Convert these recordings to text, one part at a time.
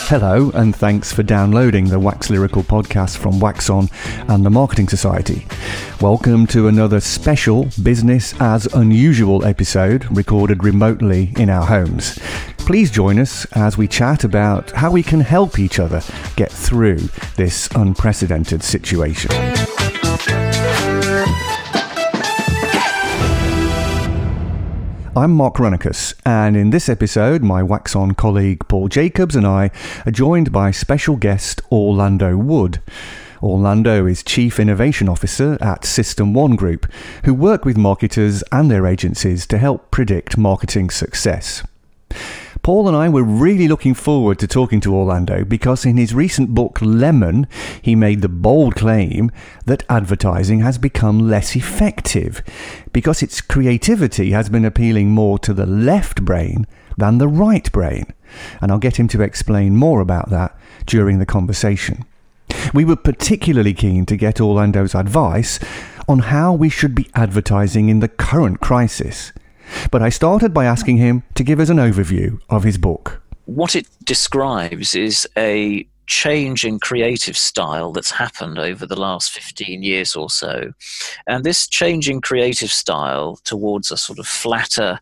Hello, and thanks for downloading the Wax Lyrical podcast from Wax On and the Marketing Society. Welcome to another special Business as Unusual episode recorded remotely in our homes. Please join us as we chat about how we can help each other get through this unprecedented situation. I'm Mark Runnicus, and in this episode, my Wax On colleague Paul Jacobs and I are joined by special guest Orlando Wood. Orlando is Chief Innovation Officer at System One Group, who work with marketers and their agencies to help predict marketing success. Paul and I were really looking forward to talking to Orlando because in his recent book Lemon, he made the bold claim that advertising has become less effective because its creativity has been appealing more to the left brain than the right brain. And I'll get him to explain more about that during the conversation. We were particularly keen to get Orlando's advice on how we should be advertising in the current crisis. But I started by asking him to give us an overview of his book. What it describes is a change in creative style that's happened over the last 15 years or so. And this change in creative style towards a sort of flatter,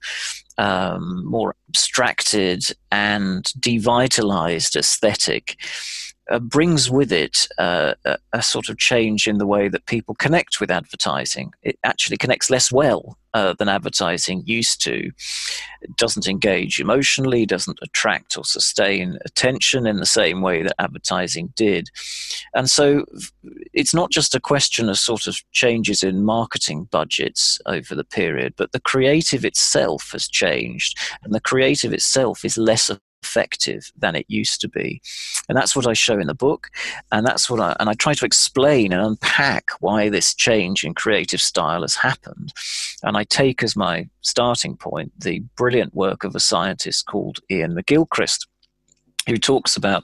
more abstracted and devitalized aesthetic brings with it a sort of change in the way that people connect with advertising. It actually connects less well than advertising used to. It doesn't engage emotionally, doesn't attract or sustain attention in the same way that advertising did. And so it's not just a question of sort of changes in marketing budgets over the period, but the creative itself has changed, and the creative itself is less effective than it used to be. And that's what I show in the book, and that's what I try to explain and unpack why this change in creative style has happened. And I take as my starting point the brilliant work of a scientist called Ian McGilchrist, who talks about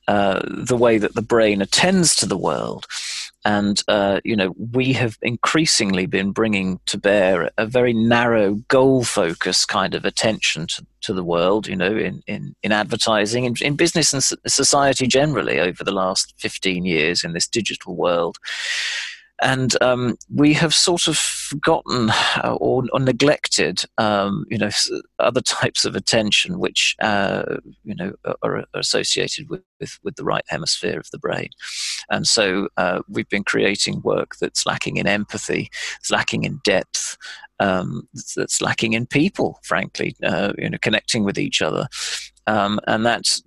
the way that the brain attends to the world. And, we have increasingly been bringing to bear a very narrow, goal-focused kind of attention to the world, in advertising, in business and society generally over the last 15 years in this digital world. And we have sort of forgotten or neglected, other types of attention which, are associated with the right hemisphere of the brain. And so we've been creating work that's lacking in empathy, it's lacking in depth, that's lacking in people, frankly, connecting with each other. And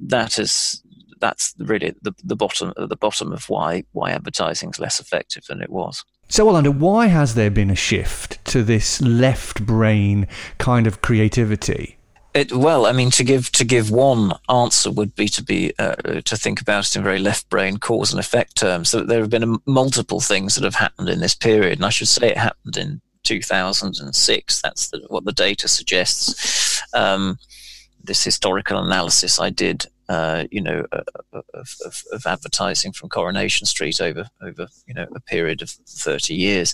that's really the bottom of why advertising is less effective than it was. So, Orlando, why has there been a shift to this left brain kind of creativity? To give one answer would be to think about it in very left brain cause and effect terms. So there have been multiple things that have happened in this period, and I should say it happened in 2006. That's what the data suggests. This historical analysis I did, of advertising from Coronation Street over a period of 30 years,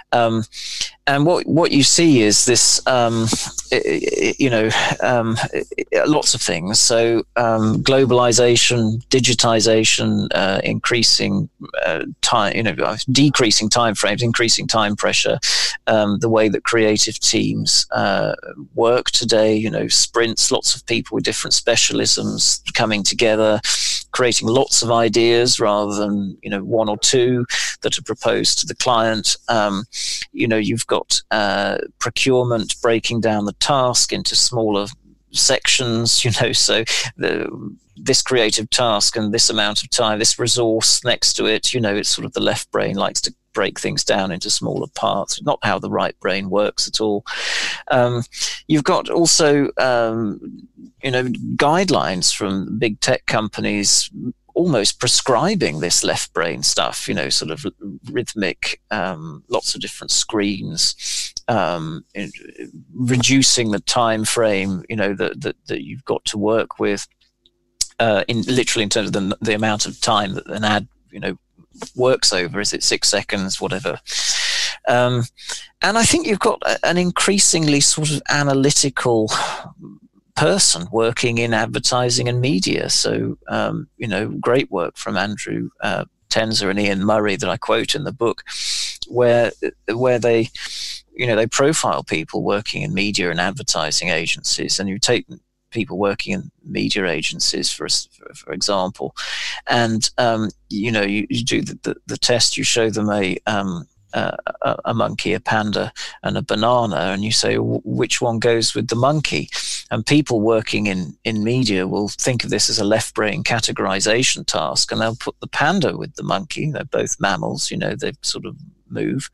and what you see is this, lots of things. So globalization, digitization, increasing time, decreasing time frames, increasing time pressure, the way that creative teams work today. Sprints, lots of people with different specialisms coming together, creating lots of ideas rather than one or two that are proposed to the client. You've got procurement breaking down the task into smaller sections, so this creative task and this amount of time, this resource next to it, it's sort of the left brain likes to break things down into smaller parts, not how the right brain works at all. You've got also, guidelines from big tech companies almost prescribing this left brain stuff, sort of rhythmic, lots of different screens, reducing the time frame, that you've got to work with, in terms of the amount of time that an ad, works over. Is it 6 seconds, whatever? And I think you've got an increasingly sort of analytical person working in advertising and media. So, great work from Andrew Tenzer and Ian Murray that I quote in the book, where they profile people working in media and advertising agencies, and you take people working in media agencies, for example, and you do the test. You show them a monkey, a panda, and a banana, and you say which one goes with the monkey. And people working in media will think of this as a left brain categorization task, and they'll put the panda with the monkey. They're both mammals, they sort of move.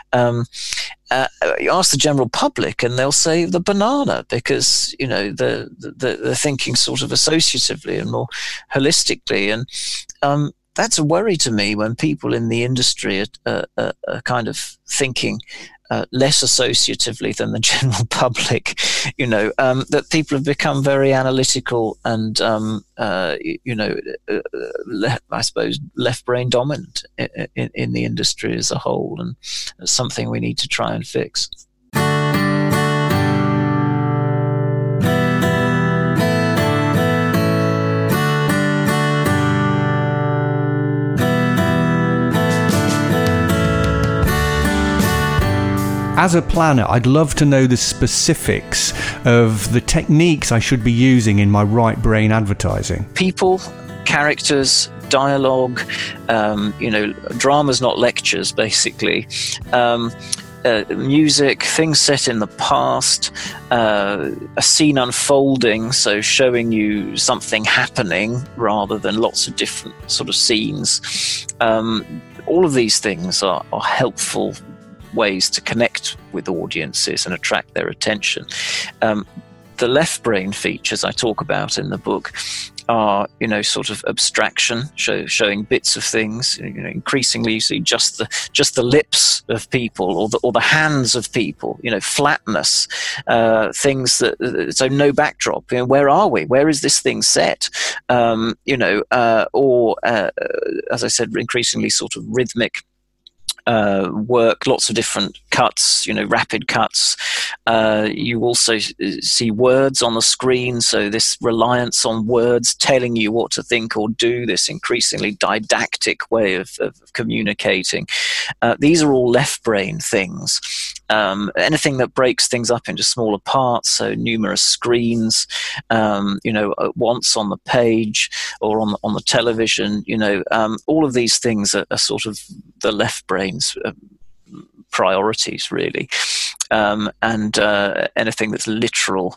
You ask the general public, and they'll say the banana, because they're thinking sort of associatively and more holistically. And that's a worry to me when people in the industry are kind of thinking less associatively than the general public. That people have become very analytical and I suppose left brain dominant in the industry as a whole, and it's something we need to try and fix. As a planner, I'd love to know the specifics of the techniques I should be using in my right brain advertising. People, characters, dialogue, dramas, not lectures, basically. Music, things set in the past, a scene unfolding, so showing you something happening rather than lots of different sort of scenes. All of these things are helpful ways to connect with audiences and attract their attention. The left brain features I talk about in the book are, sort of abstraction, showing bits of things. Increasingly you see just the lips of people or the hands of people. Flatness, things that so no backdrop. Where are we? Where is this thing set? Or as I said, increasingly sort of rhythmic work, lots of different cuts, rapid cuts. You also see words on the screen, so this reliance on words telling you what to think or do, this increasingly didactic way of communicating. These are all left brain things. Anything that breaks things up into smaller parts, so numerous screens, at once on the page or on the television, all of these things are sort of the left brain's priorities, really. And anything that's literal,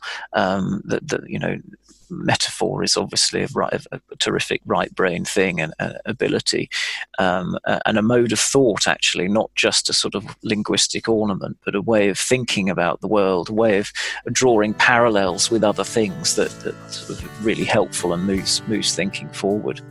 metaphor is obviously a terrific right brain thing and ability, and a mode of thought, actually, not just a sort of linguistic ornament, but a way of thinking about the world, a way of drawing parallels with other things that's sort of really helpful and moves thinking forward.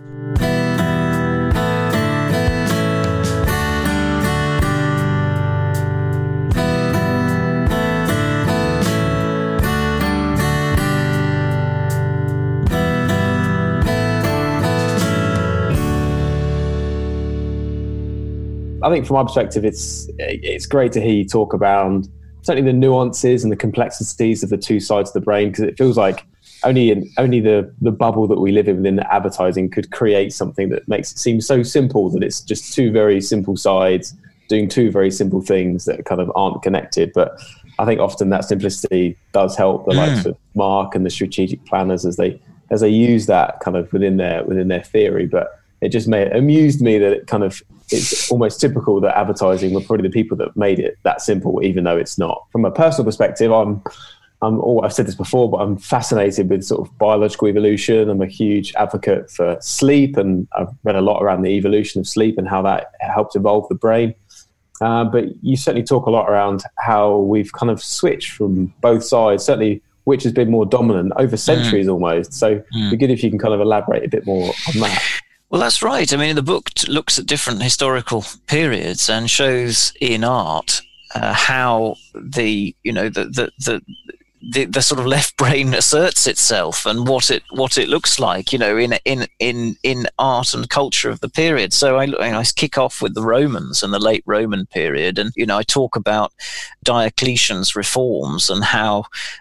I think from my perspective, it's great to hear you talk about certainly the nuances and the complexities of the two sides of the brain, because it feels like only the bubble that we live in within the advertising could create something that makes it seem so simple that it's just two very simple sides doing two very simple things that kind of aren't connected. But I think often that simplicity does help the likes of Mark and the strategic planners as they use that kind of within their theory. But it just amused me that it's almost typical that advertising were probably the people that made it that simple, even though it's not. From a personal perspective, I've said this before, but I'm fascinated with sort of biological evolution. I'm a huge advocate for sleep, and I've read a lot around the evolution of sleep and how that helps evolve the brain. But you certainly talk a lot around how we've kind of switched from both sides, certainly which has been more dominant over centuries almost. So it'd be good if you can kind of elaborate a bit more on that. Well, that's right. I mean, the book looks at different historical periods and shows in art how the sort of left brain asserts itself and what it looks like, in art and culture of the period. So I kick off with the Romans and the late Roman period, and I talk about Diocletian's reforms and how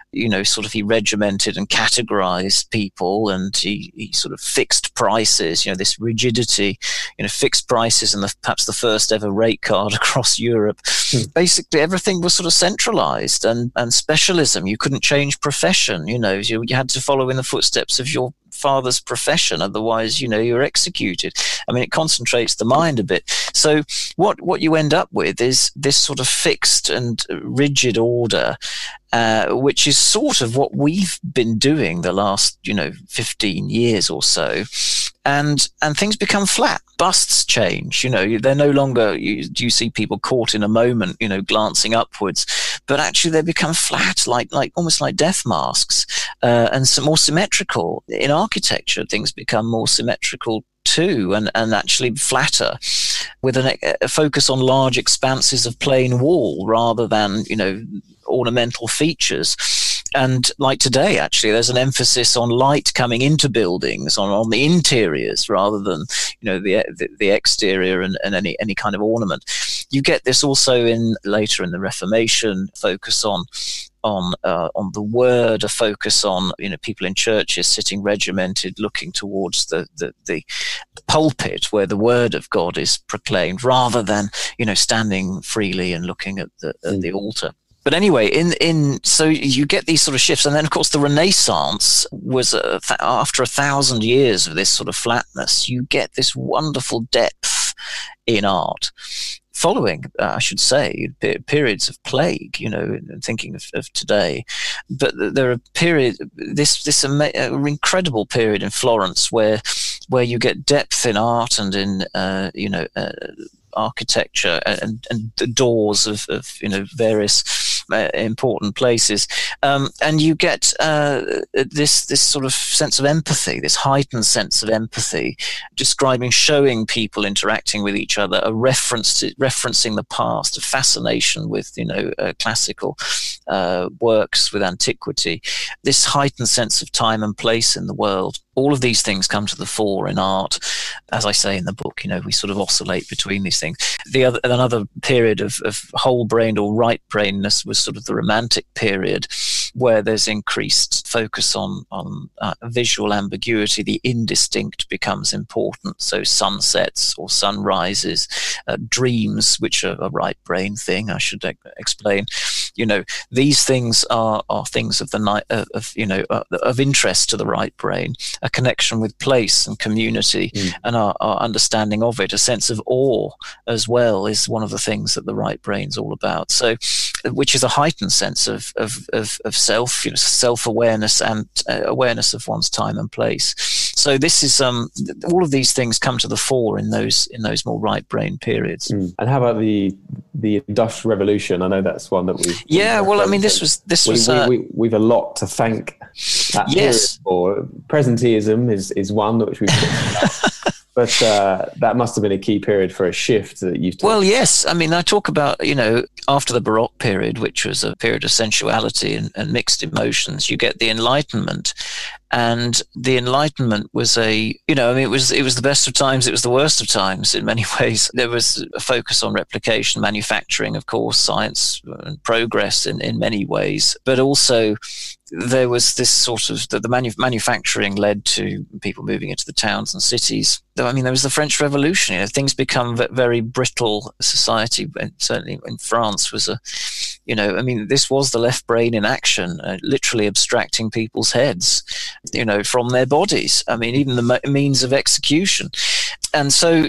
sort of he regimented and categorized people, and he sort of fixed prices, this rigidity, fixed prices, and perhaps the first ever rate card across Europe. Basically, everything was sort of centralized and specialism. You couldn't change profession, you had to follow in the footsteps of your father's profession, otherwise you're executed. I mean, it concentrates the mind a bit. So what you end up with is this sort of fixed and rigid order, which is sort of what we've been doing the last 15 years or so, and things become flat. Busts change. They're no longer, you see people caught in a moment, glancing upwards, but actually they become flat, like almost like death masks, and some more symmetrical. In architecture, things become more symmetrical too, and actually flatter, with a focus on large expanses of plain wall rather than ornamental features. And like today, actually, there's an emphasis on light coming into buildings, on the interiors rather than the exterior and any kind of ornament. You get this also later in the Reformation, focus on the word, a focus on people in churches sitting regimented, looking towards the pulpit where the word of God is proclaimed, rather than standing freely and looking at the altar. But anyway, so you get these sort of shifts, and then of course the Renaissance was after 1,000 years of this sort of flatness, you get this wonderful depth in art. Following, I should say, periods of plague, thinking of today, but there are this incredible period in Florence where you get depth in art and in architecture and the doors of various important places, and you get this sort of sense of empathy, this heightened sense of empathy, showing people interacting with each other, referencing the past, a fascination with classical works, with antiquity, this heightened sense of time and place in the world. All of these things come to the fore in art. As I say in the book, we sort of oscillate between these things. Another period of whole-brained or right-brainedness was sort of the Romantic period, where there's increased focus on visual ambiguity. The indistinct becomes important. So sunsets or sunrises, dreams, which are a right-brain thing, I should explain. These things are things of the night of interest to the right brain. A connection with place and community, and our understanding of it, a sense of awe as well, is one of the things that the right brain's all about. So, which is a heightened sense of self, self-awareness and awareness of one's time and place. So this is all of these things come to the fore in those more right brain periods. And how about the Industrial Revolution? I know that's one that we. Yeah, well, I mean, this was. We've a lot to thank that period for. Presenteeism is one which we've talked about. But that must have been a key period for a shift that you've talked about. Yes. I mean, I talk about, after the Baroque period, which was a period of sensuality and mixed emotions, you get the Enlightenment. And the Enlightenment was it was the best of times, it was the worst of times in many ways. There was a focus on replication, manufacturing, of course, science and progress in many ways, but also there was this sort of the manufacturing led to people moving into the towns and cities. I mean, there was the French Revolution. Things become very brittle. Society, and certainly in France, was this was the left brain in action, literally abstracting people's heads, from their bodies. I mean, even the means of execution. And so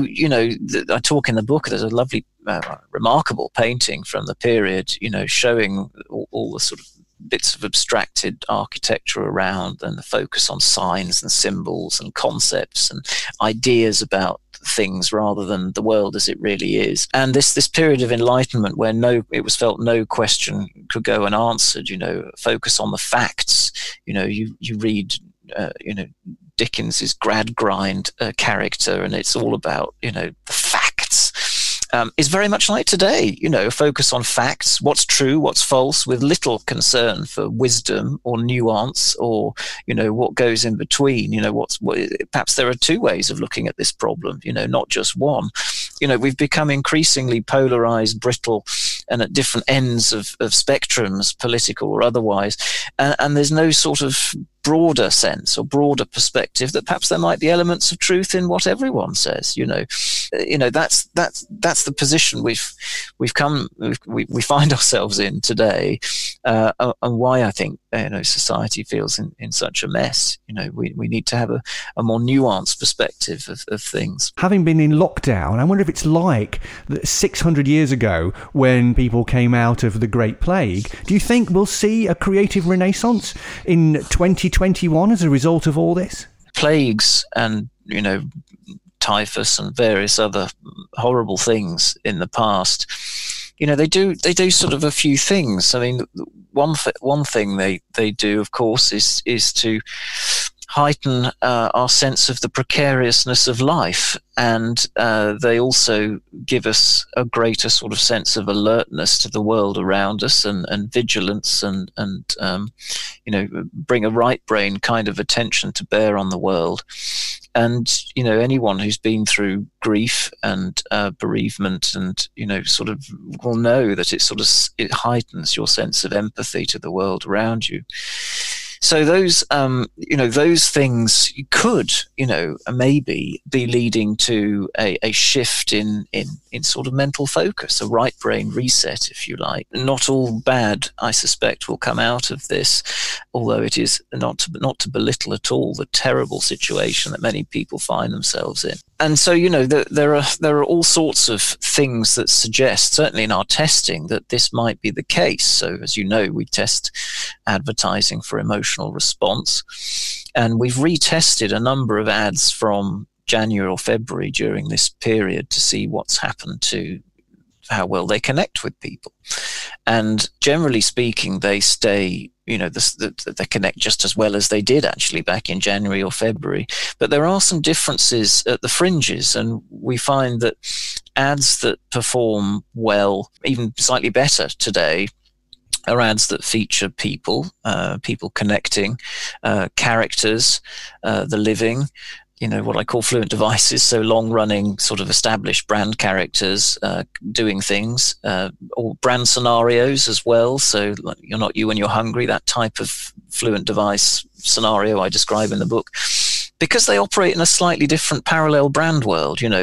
I talk in the book. There's a lovely, remarkable painting from the period, showing all the sort of bits of abstracted architecture around, and the focus on signs and symbols and concepts and ideas about things rather than the world as it really is. And this period of enlightenment where it was felt no question could go unanswered, focus on the facts. You read Dickens's Gradgrind character, and it's all about the facts. Is very much like today, focus on facts, what's true, what's false, with little concern for wisdom or nuance or, what goes in between. Perhaps there are two ways of looking at this problem, not just one. We've become increasingly polarized, brittle, and at different ends of spectrums, political or otherwise, and there's no sort of broader sense or broader perspective that perhaps there might be elements of truth in what everyone says. That's the position we find ourselves in today, and why I think society feels in such a mess. We need to have a more nuanced perspective of things. Having been in lockdown, I wonder if it's like 600 years ago when people came out of the Great Plague. Do you think we'll see a creative renaissance in 2021 as a result of all this? Plagues and, typhus and various other horrible things in the past, they do sort of a few things. I mean, one thing they do, of course, is to heighten our sense of the precariousness of life, and they also give us a greater sort of sense of alertness to the world around us, and vigilance, and bring a right brain kind of attention to bear on the world. And anyone who's been through grief and bereavement, and sort of will know that it heightens your sense of empathy to the world around you. So those things could, maybe be leading to a shift in sort of mental focus, a right brain reset, if you like. Not all bad, I suspect, will come out of this, although it is not to belittle at all the terrible situation that many people find themselves in. And so, there are all sorts of things that suggest, certainly in our testing, that this might be the case. So, as you know, we test advertising for emotional response, and we've retested a number of ads from January or February during this period to see what's happened to how well they connect with people. And generally speaking, they stay, they connect just as well as they did actually back in January or February. But there are some differences at the fringes, and we find that ads that perform well, even slightly better today, are ads that feature people connecting, characters, the living, what I call fluent devices, so long-running sort of established brand characters doing things, or brand scenarios as well. So like, you're not you when you're hungry, that type of fluent device scenario I describe in the book. Because they operate in a slightly different parallel brand world, they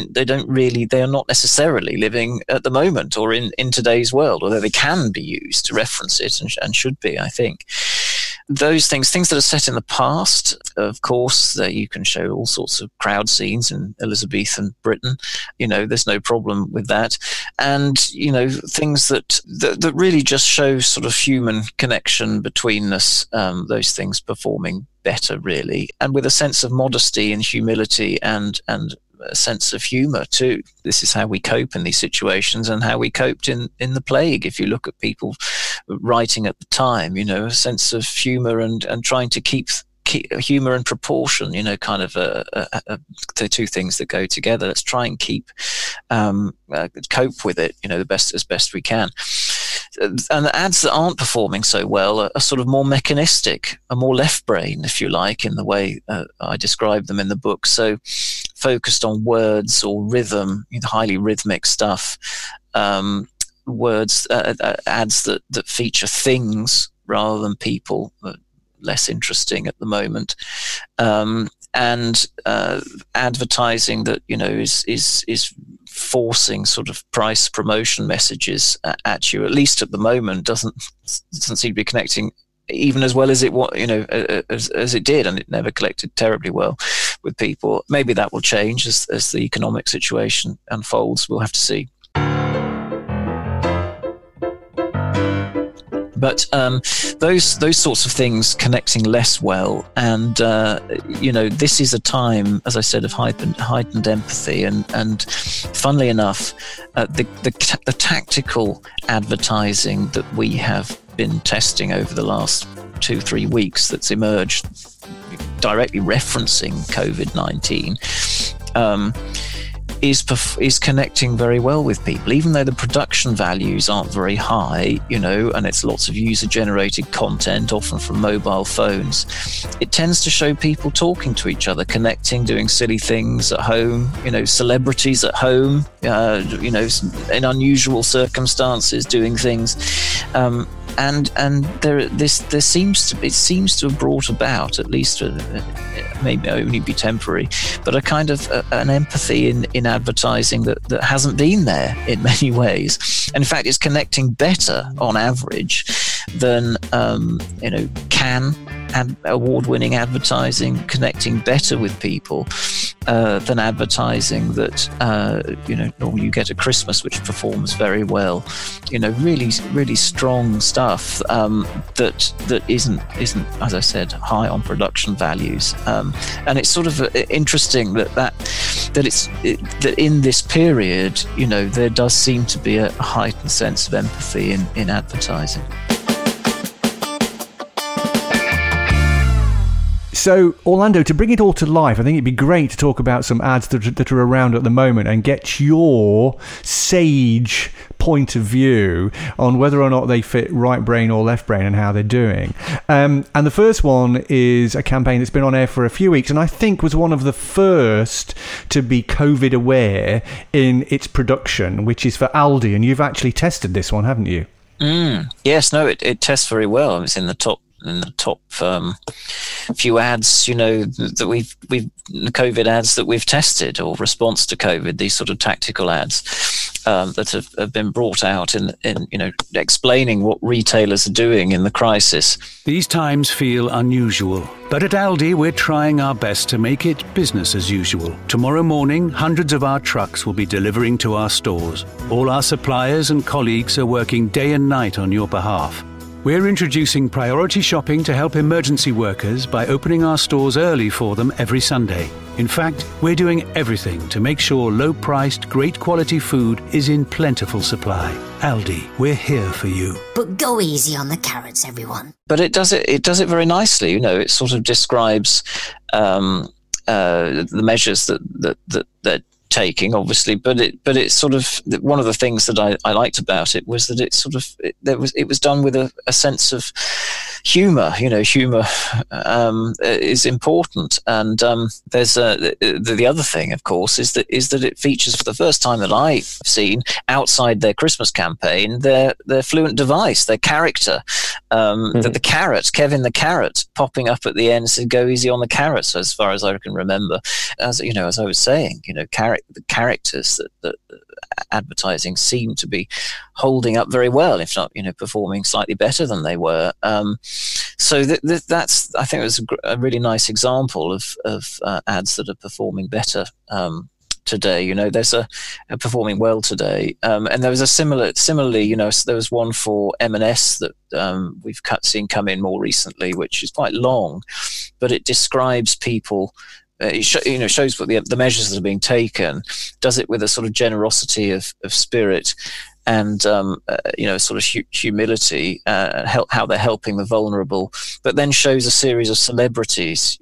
are not necessarily living at the moment or in today's world, although they can be used to reference it and should be, I think. Those things that are set in the past, of course, that you can show all sorts of crowd scenes in Elizabethan Britain. There's no problem with that. And, things that really just show sort of human connection between us, those things performing better, really, and with a sense of modesty and humility and a sense of humor too. This is how we cope in these situations, and how we coped in the plague. If you look at people writing at the time, a sense of humor and trying to keep humor and proportion, kind of the two things that go together. Let's try and cope with it, as best we can. And the ads that aren't performing so well are sort of more mechanistic, are more left brain, if you like, in the way I describe them in the book. So focused on words or rhythm, highly rhythmic stuff, ads that feature things rather than people, less interesting at the moment, and advertising that is forcing sort of price promotion messages at you. At least at the moment, doesn't seem to be connecting even as well as it as it did, and it never connected terribly well with people. Maybe that will change as the economic situation unfolds. We'll have to see. But those sorts of things connecting less well, and this is a time, as I said, of heightened empathy, and funnily enough, the tactical advertising that we have been testing over the last 2-3 weeks that's emerged directly referencing COVID-19 is connecting very well with people, even though the production values aren't very high, and it's lots of user-generated content, often from mobile phones. It tends to show people talking to each other, connecting, doing silly things at home, celebrities at home, in unusual circumstances, doing things. And it seems to have brought about, at least maybe only be temporary, but a kind of an empathy in advertising that hasn't been there in many ways. And in fact, it's connecting better on average than award-winning advertising, connecting better with people than advertising that normally you get at Christmas, which performs very well. Really, really strong stuff that isn't, as I said, high on production values. And it's sort of interesting that in this period, there does seem to be a heightened sense of empathy in advertising. So, Orlando, to bring it all to life, I think it'd be great to talk about some ads that are around at the moment and get your sage point of view on whether or not they fit right brain or left brain and how they're doing. And the first one is a campaign that's been on air for a few weeks and I think was one of the first to be COVID aware in its production, which is for Aldi. And you've actually tested this one, haven't you? Yes, no, it tests very well. It's in the top few ads, that we've the COVID ads that we've tested, or response to COVID, these sort of tactical ads that have been brought out in explaining what retailers are doing in the crisis. These times feel unusual, but at Aldi we're trying our best to make it business as usual. Tomorrow morning, hundreds of our trucks will be delivering to our stores. All our suppliers and colleagues are working day and night on your behalf. We're introducing priority shopping to help emergency workers by opening our stores early for them every Sunday. In fact, we're doing everything to make sure low-priced, great-quality food is in plentiful supply. Aldi, we're here for you. But go easy on the carrots, everyone. But it does it very nicely. It sort of describes the measures that they're taking, obviously, but it's sort of one of the things that I liked about it was that it was done with a sense of humor. Humor is important, and there's the other thing, of course, is that it features for the first time that I've seen outside their Christmas campaign their fluent device, their character, the carrot, Kevin the carrot, popping up at the end, said "Go easy on the carrots," as far as I can remember. As I was saying, the characters that advertising seem to be holding up very well, if not, performing slightly better than they were. So that's, I think, it was a really nice example of ads that are performing better today. There's a performing well today, and there was a similarly, there was one for M&S that we've seen come in more recently, which is quite long, but it describes people. It shows what the measures that are being taken, does it with a sort of generosity of spirit and sort of humility, how they're helping the vulnerable, but then shows a series of celebrities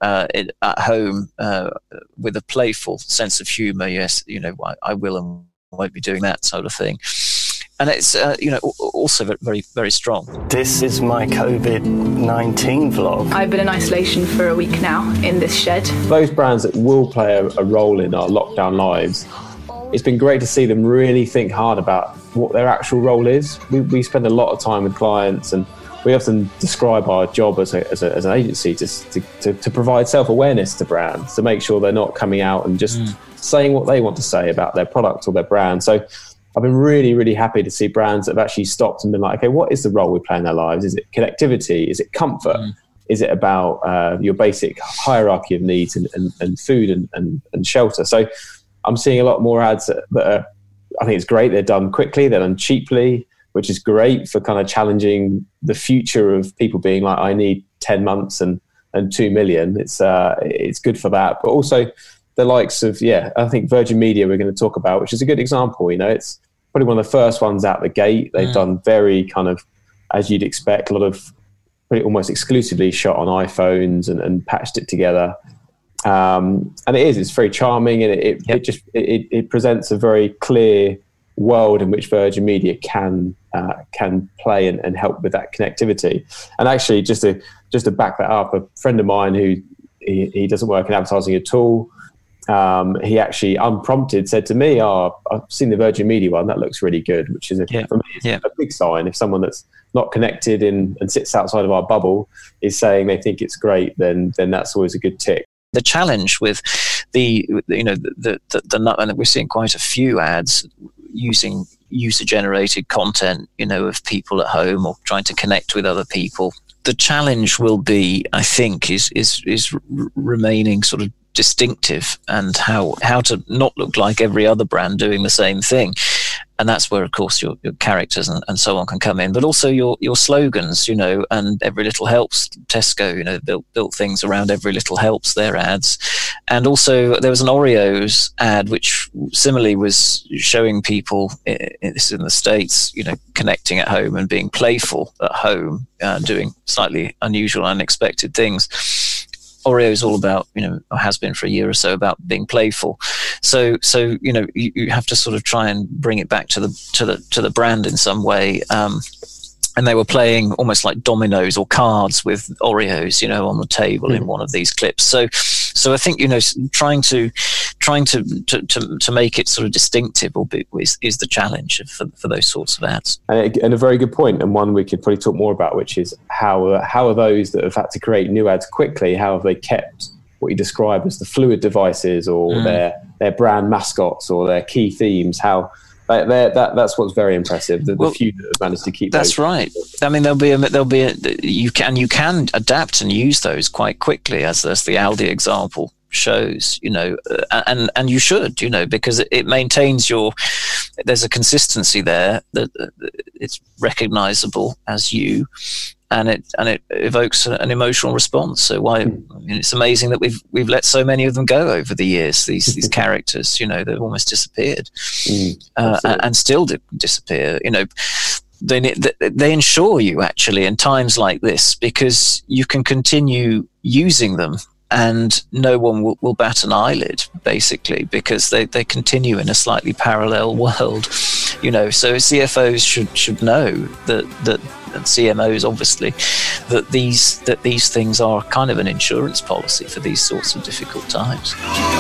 at home with a playful sense of humor. Yes, I will and won't be doing that sort of thing. And it's, also very, very strong. This is my COVID-19 vlog. I've been in isolation for a week now in this shed. Those brands that will play a role in our lockdown lives, it's been great to see them really think hard about what their actual role is. We spend a lot of time with clients, and we often describe our job as an agency to provide self-awareness to brands, to make sure they're not coming out and just saying what they want to say about their product or their brand. So I've been really, really happy to see brands that have actually stopped and been like, okay, what is the role we play in their lives? Is it connectivity? Is it comfort? Is it about your basic hierarchy of needs and food and shelter? So I'm seeing a lot more ads that are, I think it's great. They're done quickly, they're done cheaply, which is great for kind of challenging the future of people being like, I need 10 months and 2 million. It's good for that. But also the likes of, I think Virgin Media we're going to talk about, which is a good example. It's probably one of the first ones out the gate. They've done very kind of, as you'd expect, a lot of pretty almost exclusively shot on iPhones and patched it together. And it's very charming, and it presents a very clear world in which Virgin Media can play and help with that connectivity. And actually, just to back that up, a friend of mine who he doesn't work in advertising at all, he actually unprompted said to me, I've seen the Virgin Media one, that looks really good, which is for me, a big sign. If someone that's not connected and sits outside of our bubble is saying they think it's great, then that's always a good tick. The challenge with the and we're seeing quite a few ads using user-generated content, of people at home or trying to connect with other people. The challenge will be, I think, is remaining sort of distinctive, and how to not look like every other brand doing the same thing. And that's where, of course, your characters and so on can come in, but also your slogans, and Every Little Helps. Tesco, built things around Every Little Helps, their ads. And also there was an Oreos ad, which similarly was showing people, this in the States, connecting at home and being playful at home, doing slightly unusual, unexpected things. Oreo is all about, or has been for a year or so, about being playful. So you have to sort of try and bring it back to the brand in some way. And they were playing almost like dominoes or cards with Oreos, on the table in one of these clips. So I think, trying to make it sort of distinctive is the challenge for those sorts of ads. And a very good point, and one we could probably talk more about, which is how are those that have had to create new ads quickly, how have they kept what you describe as the fluid devices or their brand mascots or their key themes, that's what's very impressive. The few that have managed to keep. That's right. I mean, you can adapt and use those quite quickly, as the Aldi example shows. And you should, because it maintains there's a consistency there that it's recognizable as you. And it evokes an emotional response. So it's amazing that we've let so many of them go over the years. These characters, they've almost disappeared, and still disappear. They ensure you actually in times like this, because you can continue using them and no one will bat an eyelid, basically, because they continue in a slightly parallel world. So CFOs should know that. And CMOs, obviously, that these things are kind of an insurance policy for these sorts of difficult times.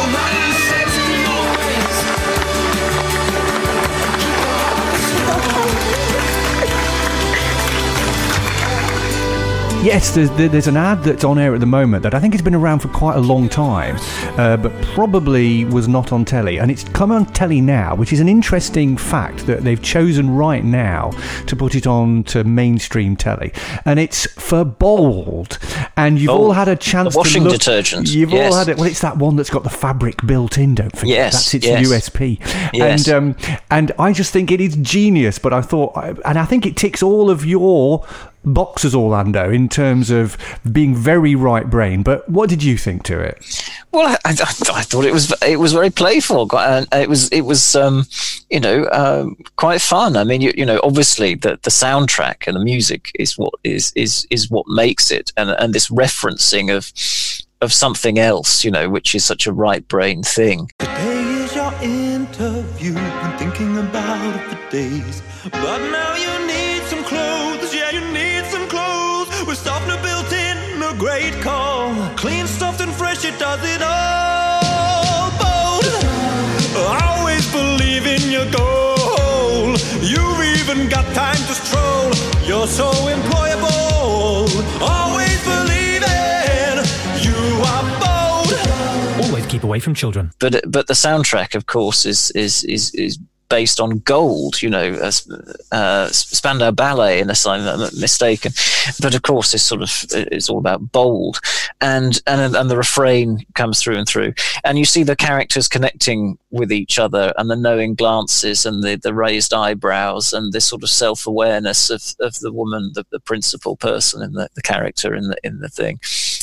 Yes, there's an ad that's on air at the moment that I think has been around for quite a long time, but probably was not on telly. And it's come on telly now, which is an interesting fact that they've chosen right now to put it on to mainstream telly. And it's for Bold. And you've all had a chance to look. Washing detergent. You've all had it. Well, it's that one that's got the fabric built in, don't forget. Yes, that's its USP. Yes. And I just think it is genius, but I think it ticks all of your boxes, Orlando, in terms of being very right brain. But what did you think to it? Well, I thought it was very playful. It was quite fun. I mean, obviously the soundtrack and the music is what makes it, and this referencing of something else, which is such a right brain thing. Today is your interview. Been thinking about it for days, but now you need some clothes. Yeah, you need some clothes with softener built in, a great call. Clean, soft and fresh, it does it all. Bold, always believe in your goal. You've even got time to stroll. You're so employable. Always believe in you are bold. Always keep away from children. But the soundtrack, of course, is based on gold, Spandau Ballet, unless I'm mistaken. But of course, it's all about bold, and the refrain comes through and through, and you see the characters connecting with each other, and the knowing glances, and the raised eyebrows, and this sort of self-awareness of the woman, the principal person in the character in the thing.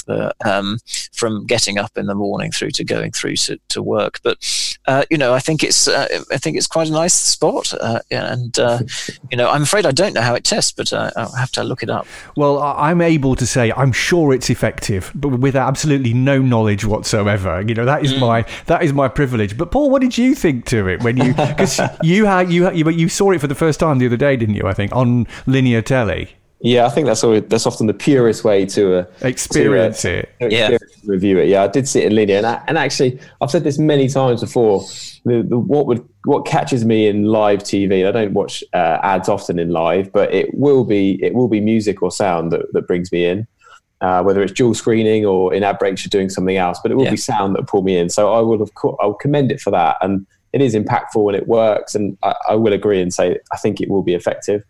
from getting up in the morning through to going through to work. But I think it's quite a nice spot, and I'm afraid I don't know how it tests, but I'll have to look it up. Well, I'm able to say I'm sure it's effective, but with absolutely no knowledge whatsoever. That is my privilege. But Paul, what did you think to it when you, because you saw it for the first time the other day, didn't you? I think on linear telly. Yeah, I think that's often the purest way to experience it. Review it. Yeah, I did see it in linear, and actually, I've said this many times before. What catches me in live TV, I don't watch ads often in live, but it will be music or sound that brings me in, whether it's dual screening or in ad breaks you're doing something else, but it will be sound that will pull me in. So I'll commend it for that, and it is impactful and it works, and I will agree and say I think it will be effective.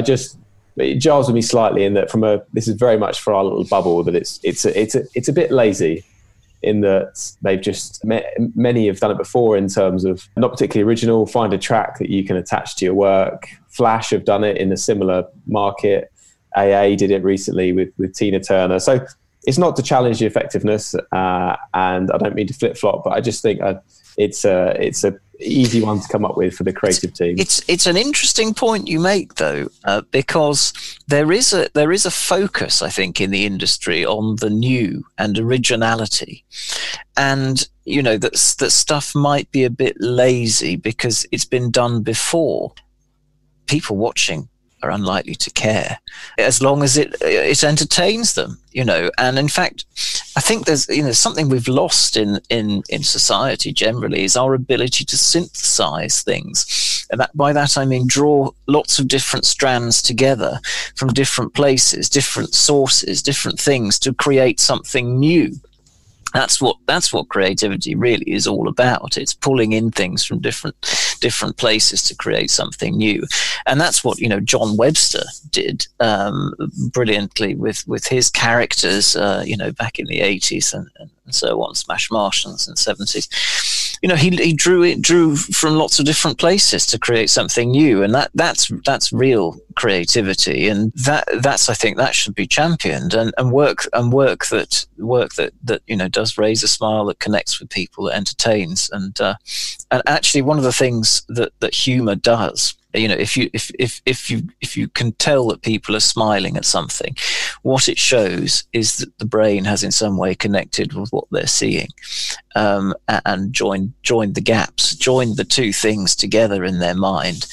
It jars with me slightly in that this is very much for our little bubble, that it's a bit lazy in that they've just, many have done it before in terms of not particularly original, find a track that you can attach to your work. Flash have done it in a similar market. AA did it recently with Tina Turner. So it's not to challenge the effectiveness, and I don't mean to flip-flop, but I just think it's a easy one to come up with for the creative team. It's an interesting point you make, though, because there is a focus, I think, in the industry on the new and originality, and that stuff might be a bit lazy because it's been done before. People watching are unlikely to care as long as it entertains them, and in fact I think there's something we've lost in society generally is our ability to synthesize things, and by that I mean draw lots of different strands together from different places, different sources, different things to create something new. That's what creativity really is all about. It's pulling in things from different places to create something new, and that's what John Webster did brilliantly with his characters. Back in the 80s and so on, Smash Martians in the 70s. He drew from lots of different places to create something new, and that's real creativity, and that's I think that should be championed, and work that does raise a smile, that connects with people, that entertains, and actually one of the things that humor does. If you can tell that people are smiling at something, what it shows is that the brain has in some way connected with what they're seeing, and joined the gaps, joined the two things together in their mind,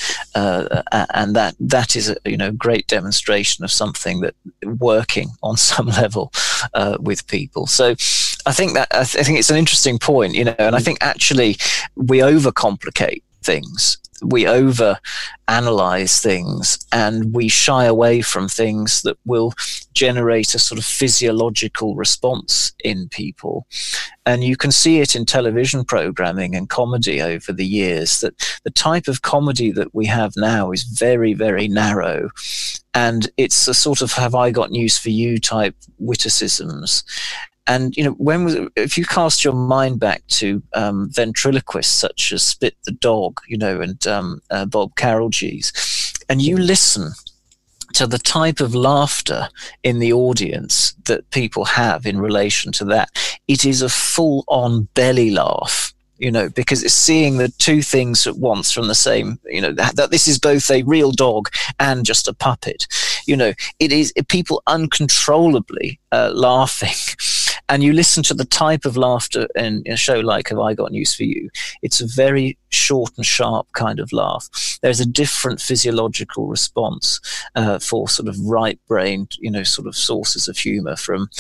and that is a great demonstration of something that working on some level with people. So I think it's an interesting point, and I think actually we overcomplicate things. We over-analyze things, and we shy away from things that will generate a sort of physiological response in people. And you can see it in television programming and comedy over the years, that the type of comedy that we have now is very, very narrow. And it's a sort of have I got news for you type witticisms. And if you cast your mind back to ventriloquists such as Spit the Dog, and Bob Carolgees, and you listen to the type of laughter in the audience that people have in relation to that, it is a full-on belly laugh. Because it's seeing the two things at once from the same, that this is both a real dog and just a puppet. It is people uncontrollably laughing. And you listen to the type of laughter in a show like Have I Got News for You? It's a very short and sharp kind of laugh. There's a different physiological response for sort of right-brained, sort of sources of humour from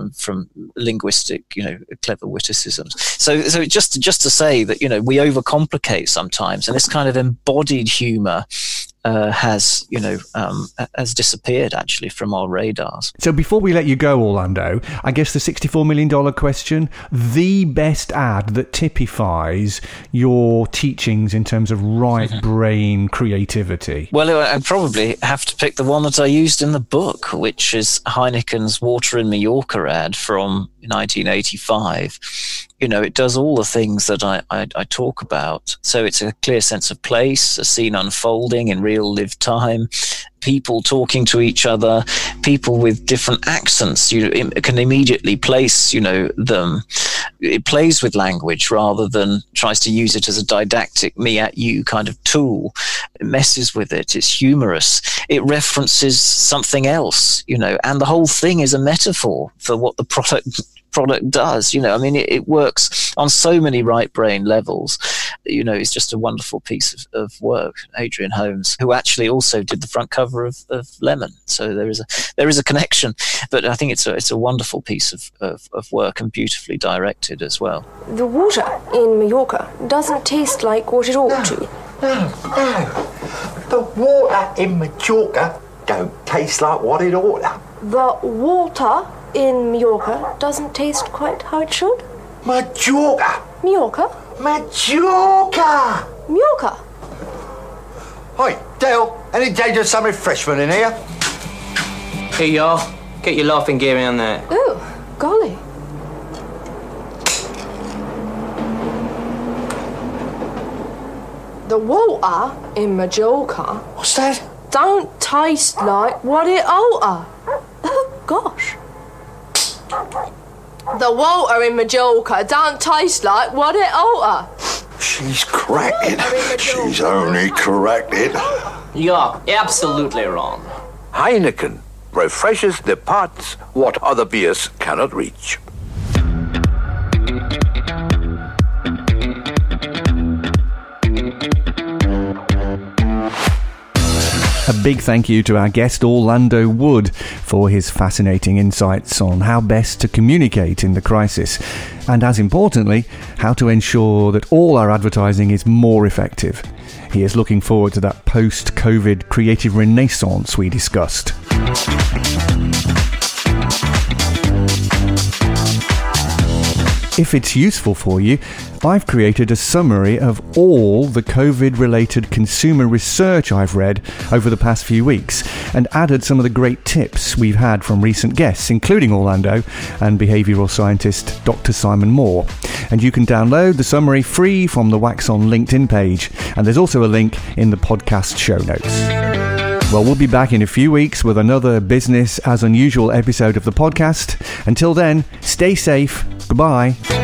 linguistic, clever witticisms. So just to say that, we overcomplicate sometimes, and this kind of embodied humour has disappeared actually from our radars. So before we let you go, Orlando, I guess the $64 million question, the best ad that typifies your teachings in terms of right brain creativity? Well, I'd probably have to pick the one that I used in the book, which is Heineken's Water in Mallorca ad from 1985. It does all the things that I talk about. So it's a clear sense of place, a scene unfolding in real lived time, people talking to each other, people with different accents. You can immediately place, them. It plays with language rather than tries to use it as a didactic me at you kind of tool. It messes with it. It's humorous. It references something else, and the whole thing is a metaphor for what the product does. It works on so many right brain levels. It's just a wonderful piece of work. Adrian Holmes, who actually also did the front cover of Lemon, so there is a connection. But I think it's a wonderful piece of work, and beautifully directed as well. The water in Mallorca doesn't taste like what it ought to. No. The water in Mallorca don't taste like what it ought to. The water in Mallorca doesn't taste quite how it should. Mallorca. Mallorca. Mallorca. Mallorca. Hi, Dale. Any danger of some refreshment in here? Here you are. Get your laughing gear in there. Oh, golly. The water in Mallorca. What's that? Don't taste like what it oughta. Oh, gosh. The water in Mallorca don't taste like what it oughta. She's cracking. She's only corrected. You're absolutely wrong. Heineken refreshes the parts what other beers cannot reach. A big thank you to our guest Orlando Wood for his fascinating insights on how best to communicate in the crisis, and as importantly, how to ensure that all our advertising is more effective. He is looking forward to that post-COVID creative renaissance we discussed. If it's useful for you, I've created a summary of all the COVID-related consumer research I've read over the past few weeks, and added some of the great tips we've had from recent guests, including Orlando and behavioural scientist Dr. Simon Moore. And you can download the summary free from the Wax On LinkedIn page, and there's also a link in the podcast show notes. Well, we'll be back in a few weeks with another Business as Unusual episode of the podcast. Until then, stay safe. Goodbye.